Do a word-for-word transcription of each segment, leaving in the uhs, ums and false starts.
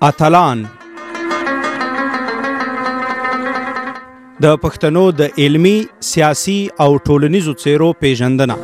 اتلان د پښتنو د علمی، سیاسي او ټولنیزو څیرو پیژندنه.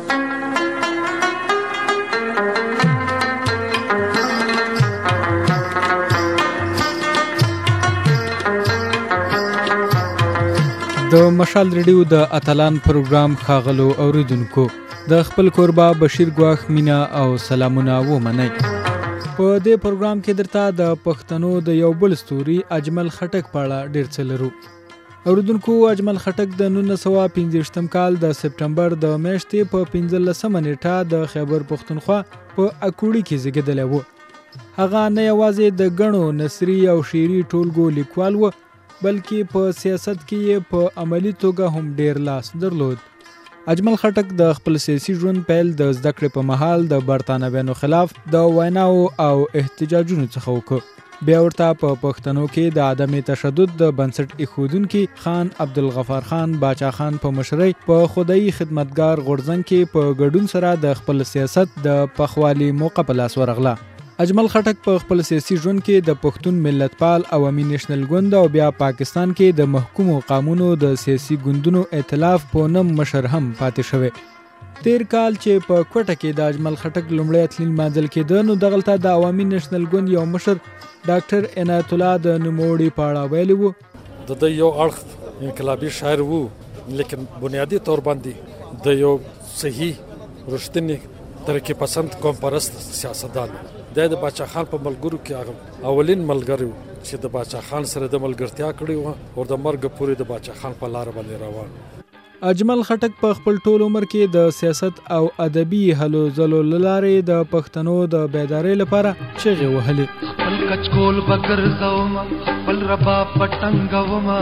د مشال ریډیو د اتلان پروګرام ښاغلو اوریدونکو، د خپل کوربه بشیر ګواښ مینا او سلامونه ومنئ. په دې پروګرام کې درته د پښتنو د یو بل ستوري اجمل خټک په اړه ډېر څه لرو. اوریدونکو، اجمل خټک د نولس سوه پنځه ویشتم کال د سپټمبر د میاشتې په پنځلسمه نیټه د خیبر پښتونخوا په اکوړي کې زیږېدلی و. هغه نه یوازې د ګڼو نثري او شعري ټولګو لیکوال و، بلکې په سیاست کې یې په عملي توګه هم ډېر لاس درلود. اجمل خټک د خپل سیاسي ژوند پیل د زده کړې په مهال د برتانویانو خلاف د ویناو او احتجاجونو څخه وکړ. بیا ورته په پښتنو کې د عدم تشدد د بنسټ ایښودونکي خان عبدالغفار خان باچا خان په مشرۍ په خدایي خدمتګار غورځنګ کې په ګډون سره د خپل سیاست د پخوالي موقع په لاس ورغله. اجمل خټک په خپل سیاسي ژوند کې د پښتون ملتپال عوامي نیشنل ګوند او بیا پاکستان کې د محکومو قامونو د سیاسي ګوندونو ائتلاف په نوم مشر هم پاتې شوی. تیر کال چې په کوټه کې د اجمل خټک لومړی اتلین مانځل کېده، نو دغلته د عوامي نیشنل ګوند یو مشر ډاکټر عنایت الله د نوموړي په اړه ویلي وو. د ده یو اړخ انقلابي شاعر وو، لیکن بنیادی طور باندې د یو صحیح رښتینی ترقي پسند قوم پرست سیاستدان. د باچا خان په ملګرو کې هغه اولین ملګری و چې د باچا خان سره د ملګرتیا کړې وه او د مرګ پورې د باچا خان په لاره باندې روان. اجمل خټک په خپل ټول عمر کې د سیاست او ادبي هلو ځلو له لارې د پښتنو د بیدارۍ لپاره چغې وهلې. خپل کچکول بګرځوم، خپل رباب پټنګوم،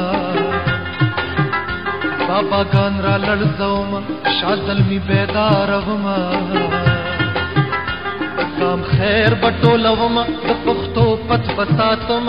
بابا ګان را لړزوم، شاه زلمي بیداروم، کام خیر بټولوم، د پښتو پت بساتم،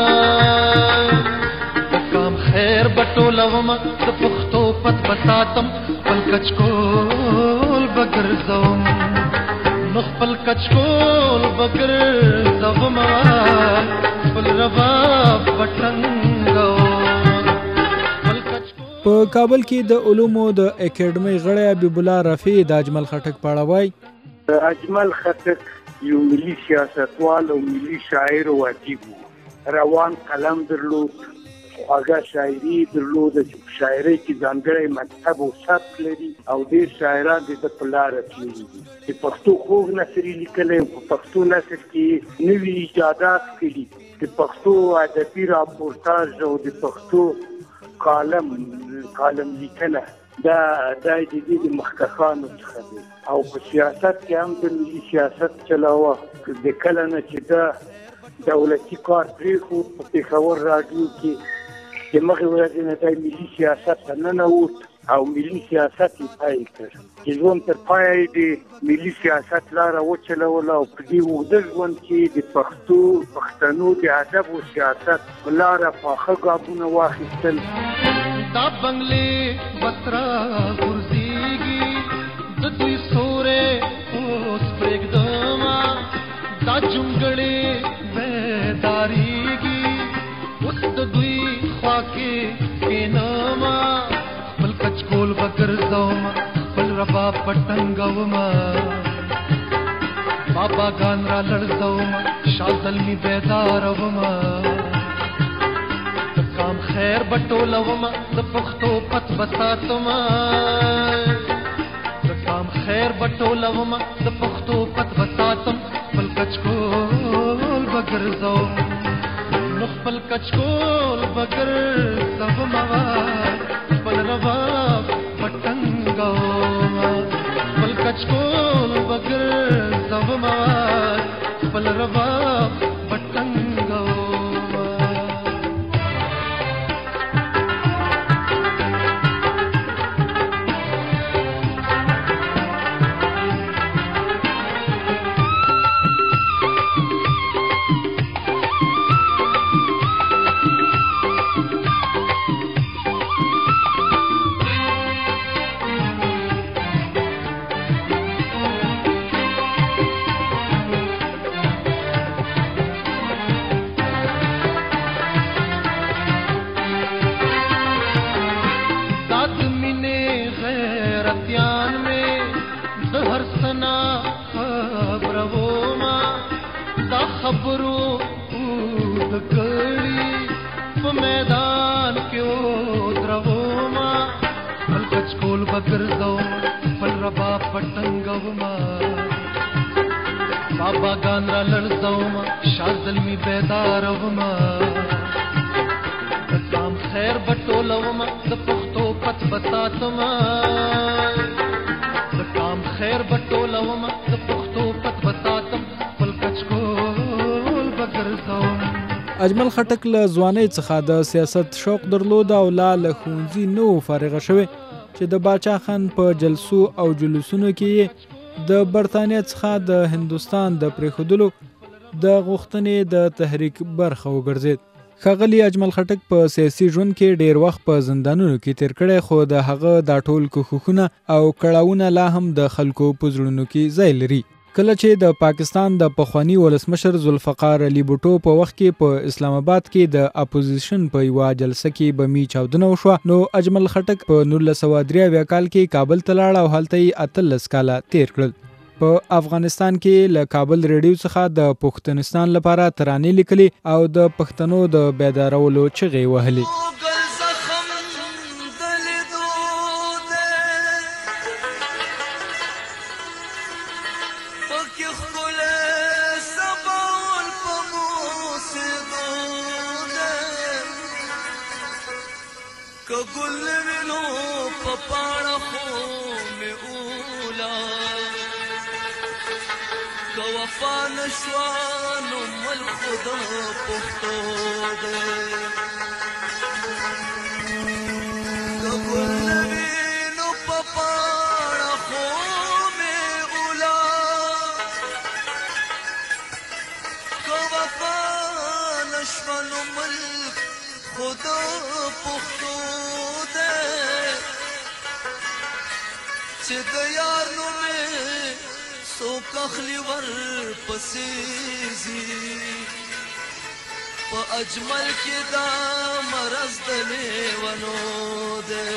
کام خیر بټولوم، د پښتو پت بساتم، خپل کچکول بګرځوم، نو خپل کچکول بګرځوم، خپل رباب پټنګوم. په کابل کې د علومو د اکیډمۍ غړی حبیب الله رفیع د اجمل خټک په اړه وایي. اجمل خټک یو ملي سیاستوال او ملي شاعر او ادیب و. روان قلم درلود، خواږه شاعري درلود، شاعرۍ کې ځانګړی مکتب او سبک لري او ډېر شاعران د ده په لاره تللي دي. د پښتو خوږ نثر یې لیکلی، په پښتو نثر کې نوي ایجادات کړي، د پښتو ادبي راپورتاژ او د پښتو کالم کالم لیکنه دا د دې د مخکښانو څخه دی. او په سیاست کې هم د ملي سیاست چلاوه. د کله نه چې دا دولتي کار پرېښود، په پېښور راډیو کې د مخې ورځې نه دی ملي سیاست ته ننوت او ملي سیاست یې پای کړ. چې ژوند تر پایه یې د ملي سیاست لاره وچلوله او په دې اوږده ژوند کې د پښتو پښتنو د ادب او سیاست په لاره پاخه ګامونه واخیستل. دا بنگلې بسرا غورځېږي، د دوی سورې اوس پرېږدمه، دا جونګړې بیدارېږي، اوس د دوی خوا کې کښېنمه، خپل کچکول بګرځوم، خپل رباب پټنګوم، بابا ګان را لړزوم، شاه زلمي بیداروم، کام خیر بټولوم، د پښتو پت بساتم، کام خیر بټولوم، د پښتو پت بساتم، خپل کچکول بګرځوم، نو خپل کچکول بګرځوم، خپل رباب پټنګوم، خپل کچکول بګرځوم، خپل رباب پټنګوم. تنا خبرو ما دا خبرو د کړي په میدان کې او درو ما بل کچ کول بګرځو بل ربا پټنګو ما بابا ګان را لړځو ما شاذل می بیدار وما کام خیر بټولو ما د پختو پت بتاتم د کام خیر بټولو ما د پختو پت بتاتم بل کچ کول بګرځو. اجمل خټک له ځوانۍ څخه د سیاست شوق درلود او لا له ښوونځي نو فارغه شوی چې د باچا خان په جلسو او جلوسونو کې د برطانیه څخه د هندوستان د پرېښودلو د غوښتنې د تحریک برخه وګرځید. ښاغلي اجمل خټک په سیاسي ژوند کې ډیر وخت په زندانونو کې تیر کړی، خو د هغه دا ټول کوښښونه او کړاوونه لا هم د خلکو په زړونو کې ځای لري. کله چې د پاکستان د پخوانی ولسمشر ذوالفقار علي بوټو په وخت کې په اسلام آباد کې د اپوزیشن په یوه جلسه کې بمي چاودنه وشوه، نو اجمل خټک په نولس سوه درې اویا کال کې کابل ته لاړ او هلته یې اتلس کاله تیر کړل. په افغانستان کې له کابل ریډیو څخه د پښتونستان لپاره ترانې لیکلي او د پښتنو د بیدارولو چغې وهلې. نشوانو مل خدا پختو دے کبلوینو پپاڑا خو میں اولا کوفا نشوانو مل خدا پختو دے چه دیار نو میں سو کخلی ور پسیزی پا اجمل کی دا مرز دلی ونو دے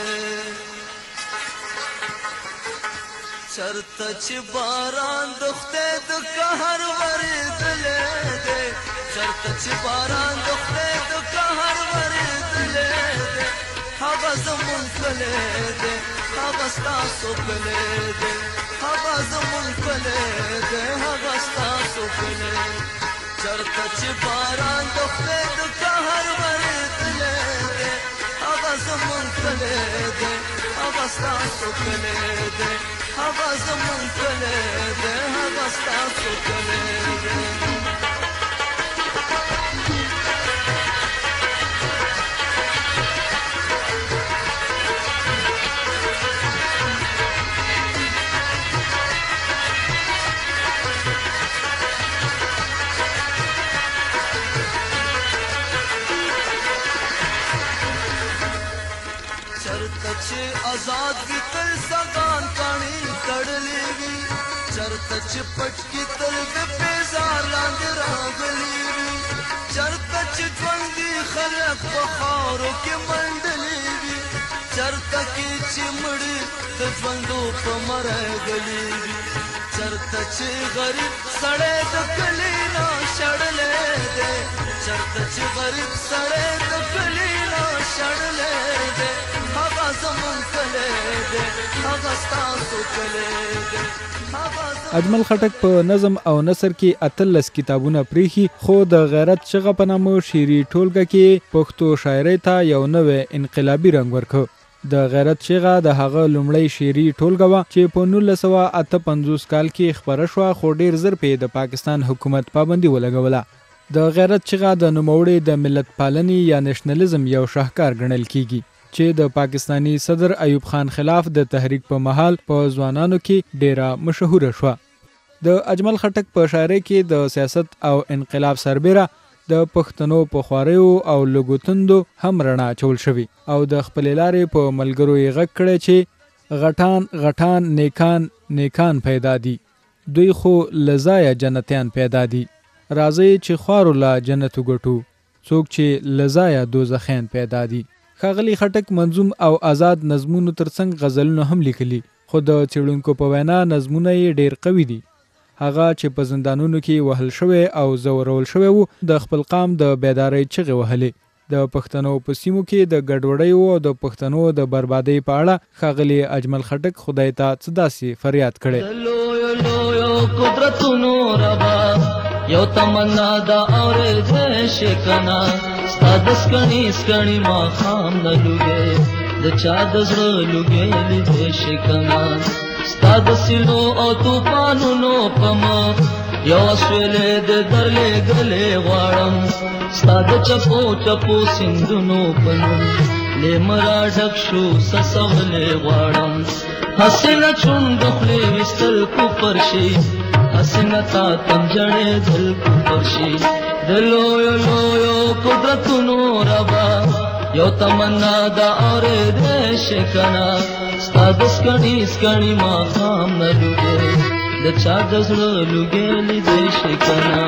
چرتا چی باران دختے دکہر وری دلے دے چرتا چی باران دختے دکہر وری دلے دے حقا زمون کلے دے حقا ستاسو کلے دے حقا زمون کلے دے حقا ستاسو کلے چرتا چی باران دختے دکہر وری دلے دے حقا زمون کلے دے حقا ستاسو کلے دے حقا زمون کلے دے حقا ستاسو کلے دے. آزاد کی تل سگان کانی کڑلی وی چرتا چپٹ کی تل بیزار لاند راگلی وی چرتا چٹوندی خلق بخارو کی منڈلی وی چرتا کی چمڑی تجوندو پمر گلی وی چرتا چی غریب سڑے دکلی نا شڑلے دے چرتا چی غریب سڑے دکلی نا شڑلے دے اجمل خټک په نظم او نثر کې اتلس کتابونه پریخي، خو د غیرت چغه په نامه شعري ټولګه کې پښتو شاعرۍ ته یو نوی انقلابي رنګ ورکړ. د غیرت چغه د هغه لومړی شعري ټولګه وه چې په نولس سوه اته پنځوس کال کې خپره شوه، خو ډیر زر پې د پاکستان حکومت پابندي ولګوله. د غیرت چغه د نوموړي د ملت پالنې یا نېشنلزم یو شاهکار ګڼل کیږي چې د پاکستانی صدر ایوب خان خلاف د تحریک په مهال په ځوانانو کې ډیره مشهوره شوه. د اجمل خټک په شاعرۍ کې د سیاست او انقلاب سربیره د پښتنو په خواریو او لګوتندو هم رڼا چول شوي او د خپلې لارې په ملګرو یې غږ کړی چې غټان غټان نیکان نیکان پیدا دي، دوی خو لزایه جنتیان پیدا دي، راځي چې خوارو لا جنت وګټو، څوک چې لزایه دوزخیان پیدا دي. ښاغلي خټک منظوم او آزاد نظمونو ترڅنګ غزلونه هم لیکلي خو د څېړونکو په وینا نظمونه یې ډېر قوي دي. هغه چې په زندانونو کې وهل شوی او زورول شوی و د خپل قام د بیدارۍ چغې وهلې. د پښتنو په سیمو کې د ګډوډۍ او د پښتنو د بربادۍ په اړه ښاغلي اجمل خټک خدای ته څه داسې فریاد کړی. قدرتونو ربا یو تمنا دا اورېدې شي کنه ستا د سکڼي سکڼي ماښام نه لوګې د چا د زړه لوګې لیدې شي کنه ستا د سیلو او توپانونو په مخ یو سویلې د درلېږلې غواړم ستا د چپو چپو سیندونو په نوم لېمه راډک شو سسولې غواړم حسینه چونډ خولې ویستل کفر شي حسینه تا تم جړېدل کفر شي د لویو لویو قدرتونو ربا یو تمنا دا اورېدې شي کنه ستا د سکڼي سکڼي ماښام نه لوګې د چا د زړه لوګې لیدې شي کنه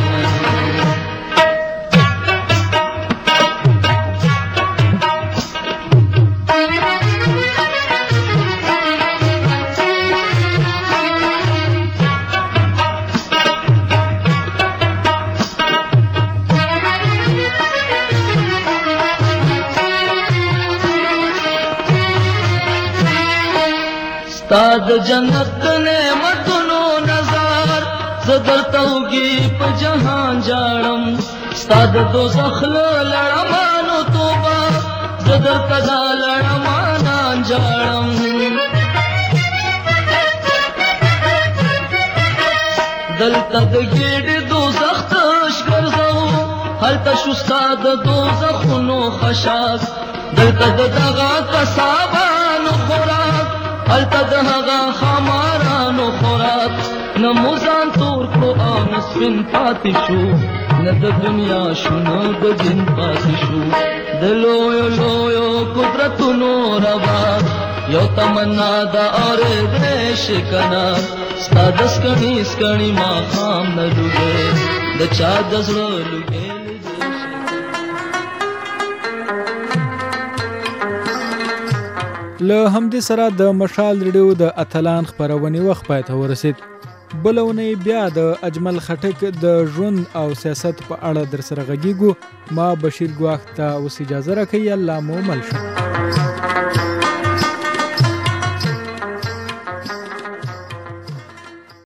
ستا د جنت نعمتونو نظر زه درته وږي په جهان جاړم ستا د دوزخ له لړمانو توبه زه درته دا لړمانان جاړم دلته د ګېډې دوزخ تش ګرځو هلته شو ستا د دوزخونو خشاک دلته د دغه قصابانو خوراک هلته د هغه خمارانو خوراک نه مو ځان تور کړو او نه سپین پاتې شو نه د دنیا شو نه د دین پاتې شو د لویو لویو قدرتونو ربا یو تمنا دا اورېدې شي کنه ستا د سکڼي سکڼي ماښام نه لوګې د چا د زړه لوګې له همدې سره د مشال ریډیو د اتلان خپرونې وخت پای ته ورسید. بله اونۍ بیا د اجمل خټک د ژوند او سیاست په اړه در سره غږیږو. ما بشیر ګواښ ته اوس اجازه راکوي. الله مو مل شه.